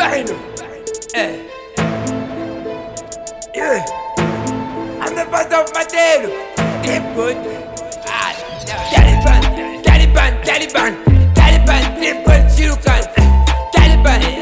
Rhino. Yeah. I'm the boss of my tail. Damn good. Taliban, Taliban, Taliban, Taliban, damn good, Shirukan. Taliban.